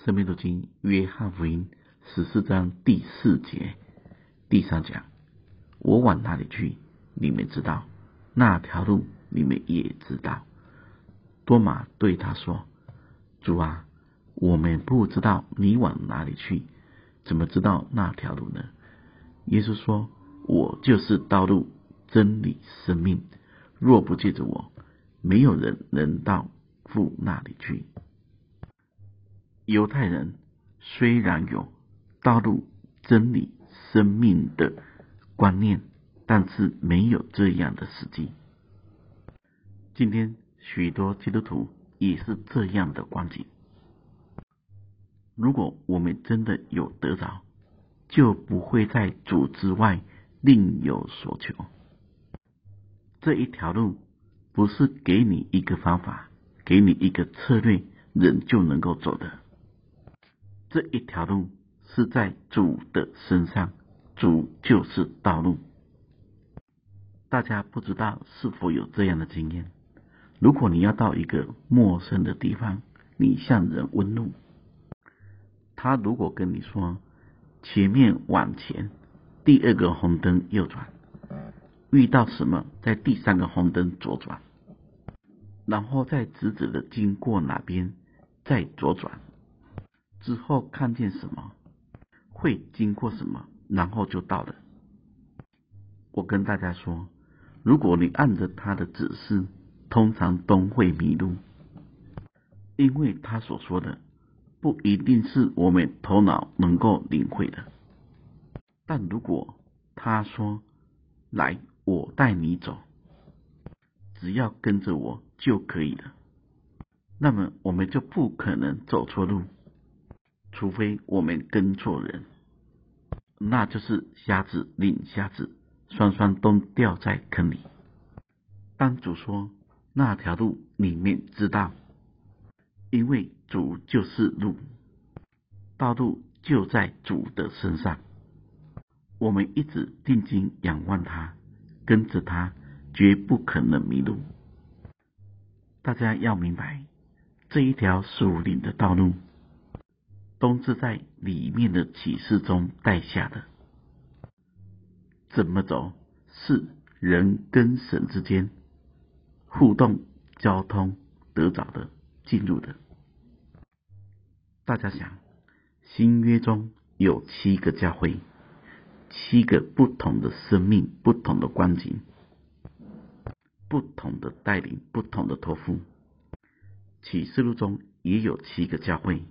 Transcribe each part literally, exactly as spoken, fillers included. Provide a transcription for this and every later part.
生命读经约翰福音十四章第四节第三讲，我往哪里去，你们知道，那条路你们也知道。多马对他说，主啊，我们不知道你往哪里去，怎么知道那条路呢？耶稣说，我就是道路真理生命，若不借着我，没有人能到父那里去。犹太人虽然有道路真理生命的观念，但是没有这样的实际。今天许多基督徒也是这样的光景。如果我们真的有得着，就不会在主之外另有所求。这一条路不是给你一个方法，给你一个策略，人就能够走的。这一条路是在主的身上，主就是道路。大家不知道是否有这样的经验，如果你要到一个陌生的地方，你向人问路，他如果跟你说前面往前，第二个红灯右转，遇到什么在第三个红灯左转，然后再直直的经过哪边再左转，之后看见什么会经过什么，然后就到了。我跟大家说，如果你按着他的指示，通常都会迷路，因为他所说的不一定是我们头脑能够领会的。但如果他说，来，我带你走，只要跟着我就可以了，那么我们就不可能走错路，除非我们跟错人，那就是瞎子领瞎子，双双都掉在坑里。当主说那条路你们知道，因为主就是路，道路就在主的身上，我们一直定睛仰望他，跟着他，绝不可能迷路。大家要明白，这一条属灵的道路都是在里面的启示中带下的。怎么走是人跟神之间互动交通得着的进入的。大家想，新约中有七个教会，七个不同的生命，不同的光景，不同的带领，不同的托付。启示录中也有七个教会，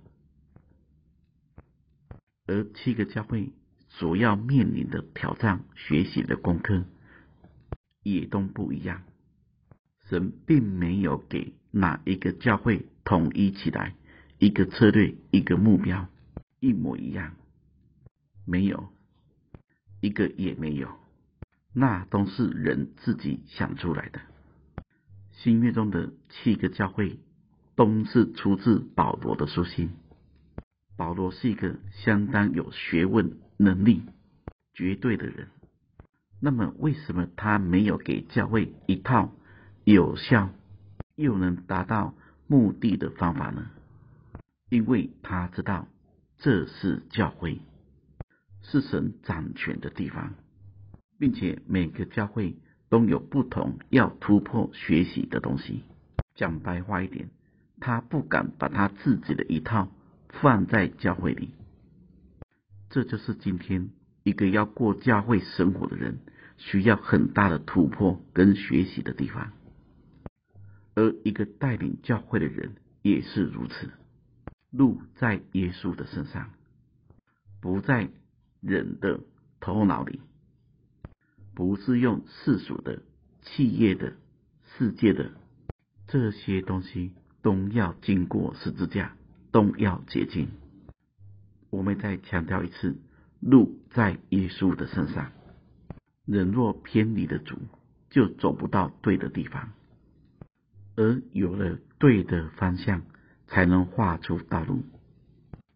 而七个教会所要面临的挑战、学习的功课也都不一样。神并没有给哪一个教会统一起来一个策略、一个目标一模一样，没有，一个也没有，那都是人自己想出来的。新约中的七个教会都是出自保罗的书信。保罗是一个相当有学问、能力绝对的人，那么为什么他没有给教会一套有效又能达到目的的方法呢？因为他知道这是教会，是神掌权的地方，并且每个教会都有不同要突破学习的东西。讲白话一点，他不敢把他自己的一套放在教会里。这就是今天一个要过教会生活的人需要很大的突破跟学习的地方。而一个带领教会的人也是如此，路在耶稣的身上，不在人的头脑里，不是用世俗的、企业的、世界的，这些东西都要经过十字架，都要洁净。我们再强调一次，路在耶稣的身上，人若偏离了主，就走不到对的地方，而有了对的方向，才能画出道路。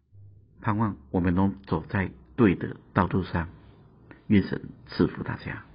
盼望我们能走在对的道路上，愿神赐福大家。